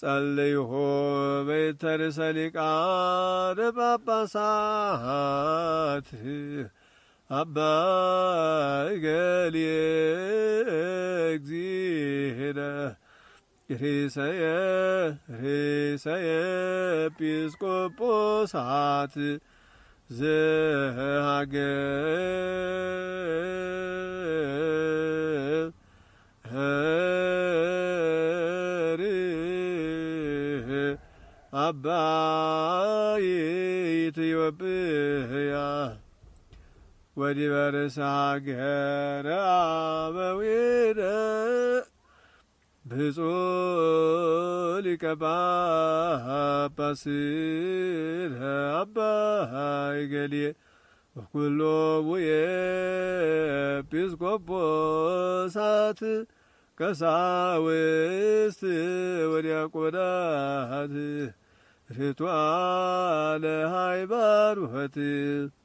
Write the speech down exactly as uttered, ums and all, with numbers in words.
ጸልይሆ በይተርሰ ሊቃነ ጳጳሳት አባ እገሌ እግዚእነ ርእሰየ ርእሰየ ኤጲስቆጶሳት ዘሀገር አባ ኢትዮጵያ ወዲበ ርእሰ ሀገረ አበዊነ ብፁዕ ሊቀ ጳጳስነ አባ እገሌ ወኩሎሙ ኤጲስቆጶሳት ቀሳውስት ወዲያቆናት ርቱዓነ ሃይማኖት